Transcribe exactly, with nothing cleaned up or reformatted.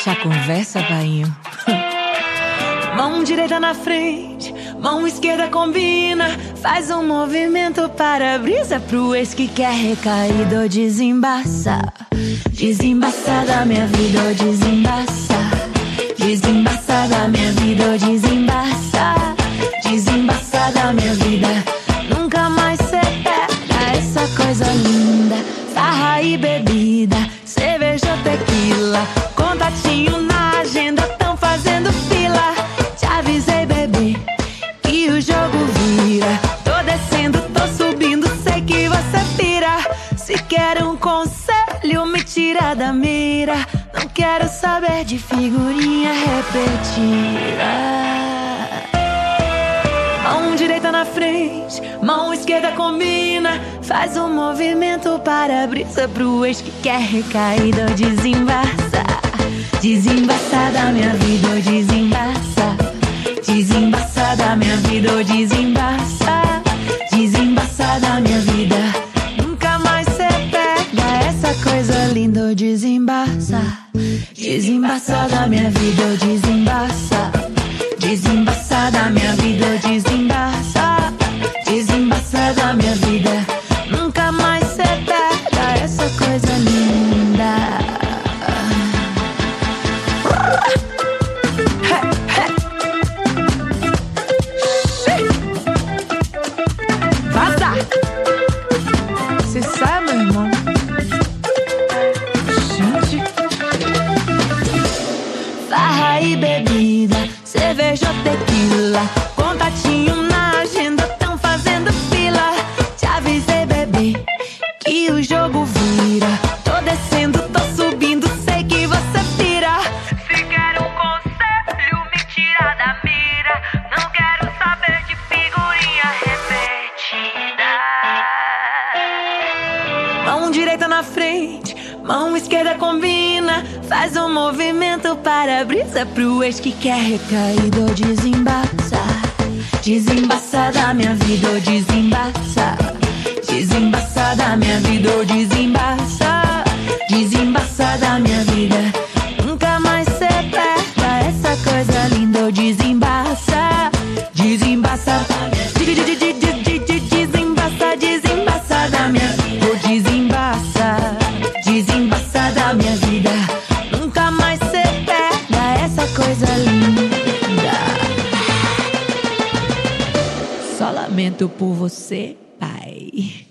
Deixa a conversa, painho. Mão direita na frente, mão esquerda combina. Faz um movimento para a brisa pro ex que quer recair ou desembaça. Desembaça da minha vida ou desembaça. Desembaça da minha vida ou desembaça. Desembaça da minha vida. Nunca mais cê pega essa coisa linda. Farra e bebida, cerveja ou tequila. Contatinho na agenda, tão fazendo fila. Te avisei, bebê, que o jogo vira. Tô descendo, tô subindo, sei que você pira. Se quer um conselho, me tira da mira. Não quero saber de figurinha repetida. Mão direita na frente, mão esquerda combina. Faz um movimento para a brisa pro ex que quer recaída ou desembaça. Desembaça da minha vida ou desembaça. Desembaça da minha vida ou desembaça. Desembaça da minha vida. Nunca mais cê pega essa coisa linda ou desembaça. Desembaça da minha vida ou desembaça. Desembaça da minha vida ou desembaça. Desembaça da minha vida. Nunca mais cê pega essa coisa linda. Vaza! Cê sabe, meu irmão? Gente. Farra e bebida, cerveja ou tequila. Contatinho na agenda, tão fazendo fila. Te avisei, bebê, que o jogo vira. Tô descendo, tô subindo, sei que você pira. Se quer um conselho, me tira da mira. Não quero saber de figurinha repetida. Mão direita na frente, mão esquerda combina. Faz um movimento para a brisa pro ex que quer recaída ou desembaça. Desembaça da minha vida ou desembaça. Desembaça da minha vida ou desembaça. Desembaça da minha vida. Nunca mais cê pega essa coisa linda ou desembaça. Desembaça. Desembaça, desembaça da minha vida ou desembaça. Desembaça da minha vida. Nunca mais cê pega essa coisa linda. Só lamento por você.